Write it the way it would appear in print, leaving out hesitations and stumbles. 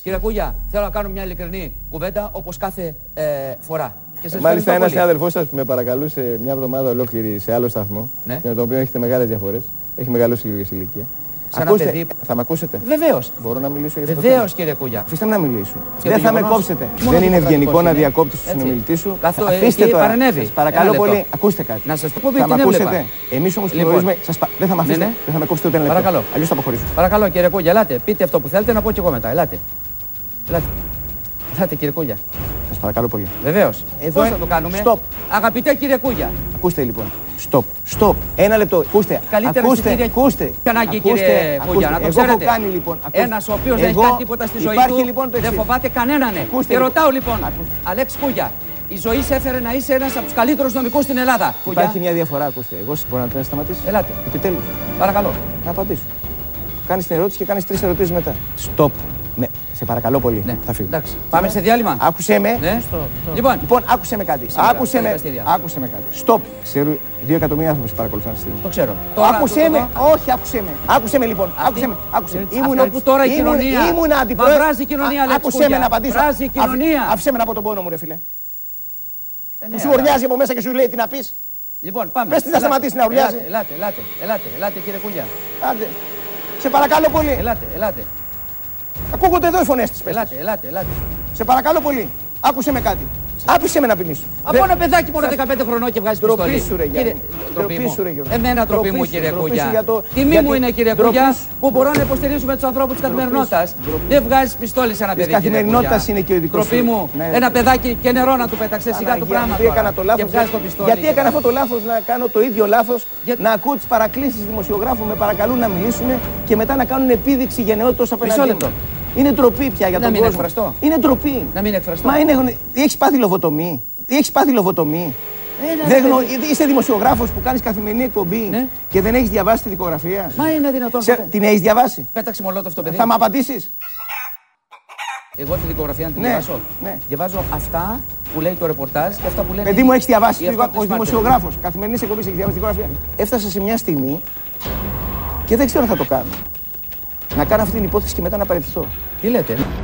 Κύριε Κούγια, θέλω να κάνω μια ειλικρινή κουβέντα όπως κάθε φορά. Μάλιστα, ένας αδελφός σας που με παρακαλούσε μια εβδομάδα ολόκληρη σε άλλο σταθμό, με τον οποίο έχετε μεγάλες διαφορές, έχει μεγαλώσει λίγο σε ηλικία. Ακούστε, θα με ακούσετε? Βεβαίως. Μπορώ να μιλήσω για αυτό? Βεβαίως, κύριε Κούγια. Αφήστε με να μιλήσω. Δεν θα με κόψετε. Δεν είναι ευγενικό να διακόπτεις τον συνομιλητή σου. Αφήστε το. Παρενέβη. Παρακαλώ πολύ, ακούστε κάτι. Να σας πω που θα με ακούσετε. Εμείς όμως γνωρίζουμε. Δεν θα με αφήσετε. Δεν θα με κόψετε ούτε ένα λεπτό. Παρακαλώ. Αλλιώς θα αποχωρήσω. Παρακαλώ, κύριε Κούγια, ελάτε. Πείτε αυτό που θέλετε να πω κι εγώ μετά. Ελάτε. Ελάτε, κύριε Κούγια. Σας παρακαλώ πολύ. Βεβαίως. Πώς θα το κάνουμε? Stop. Αγαπητέ κύριε Κούγια. Ακούστε λοιπόν. Stop. Ένα λεπτό. Ακούστε. Ακούστε. Ανάγκη, κύριε Κούγια, να το ξέρετε. Εγώ έχω κάνει λοιπόν. Ένας ο οποίος δεν έχει κάνει τίποτα στη ζωή του, λοιπόν δεν φοβάται κανέναν. Και ρωτάω λοιπόν, Αλέξη Κούγια, η ζωή σε έφερε να είσαι ένας από τους καλύτερους νομικούς στην Ελλάδα. Υπάρχει μια διαφορά, ακούστε. Εγώ μπορώ να σταματήσω? Ελάτε. Επιτέλους. Παρακαλώ. Να απαντήσω. Κάνεις την ερώτηση και κάνεις 3 ερωτήσεις μετά. Stop. Ναι, σε παρακαλώ πολύ. Ναι. Θα φύγω. Εντάξει. Πάμε σε διάλειμμα. Άκουσέ με. Ναι. Λοιπόν, άκουσέ με κάτι. Άκουσέ με κάτι. Stop. Ξέρω 2 εκατομμύρια άνθρωποι σε παρακολουθούν αυτή τη στιγμή. Το ξέρω. Άκουσέ με. Όχι, άκουσέ με. Άκουσέ με λοιπόν. Άκουσέ με. Αυτό που τώρα η κοινωνία. Ήμουν αντιπρόεδρος. Βράζει η κοινωνία, Αλέξη Κούγια. Άκουσέ με να απαντήσω. Βράζει η κοινωνία. Άφησέ με να πω τον πόνο μου, ρε φίλε. Σου ορλιάζει από μέσα και σου λέει τι να πεις. Λοιπόν, πάμε. Πες τι να σταματήσει να ορλιάζει. Ελάτε, κύριε Κούγια. Άντε. Σε παρακαλώ πολύ. Ελάτε. Ακούγονται εδώ οι φωνές της. Ελάτε. Σε παρακαλώ πολύ. Άκουσε με κάτι. Άφησε με να μιλήσω. Από ένα παιδάκι μόνο 15 χρονών και βγάζει πιστόλι. Ντροπή σου, ρε Γιάννη. Εμένα ντροπή μου, κύριε Κούγια. Τιμή μου είναι, κύριε Κούγια, που μπορώ να υποστηρίζουμε τους ανθρώπους της καθημερινότητας. Δεν βγάζεις πιστόλι σε ένα παιδί. Της καθημερινότητας είναι και ο ειδικός. Ντροπή μου, ένα παιδάκι και νερό να του πέταξε σιγά του πράγμα. Γιατί έκανα αυτό το λάθος, να κάνω το ίδιο λάθος, να ακούω τις παρακλήσεις δημοσιογράφων, με παρακαλούν να μιλήσουμε και μετά να κάνουν επίδειξη γενναιότητας απέναντί μου. Είναι ντροπή πια για τον κόσμο. Είναι ντροπή. Να μην εκφραστώ. Μα έχεις πάθει λογοτομή. Είσαι δημοσιογράφος που κάνεις καθημερινή εκπομπή και δεν έχεις διαβάσει τη δικογραφία. Μα είναι δυνατόν. Την έχεις διαβάσει? Πέταξε μολότοφ το παιδί. Θα μου απαντήσεις? Εγώ τη δικογραφία να την διαβάσω. Διαβάζω αυτά που λέει το ρεπορτάζ και αυτά που λένε. Παιδί μου, έχεις διαβάσει ως δημοσιογράφος καθημερινής εκπομπής, έχεις διαβάσει τη δικογραφία? Έφτασα σε μια στιγμή και δεν ξέρω αν θα το κάνω. Να κάνω αυτή την υπόθεση και μετά να παραιτηθώ. Τι λέτε?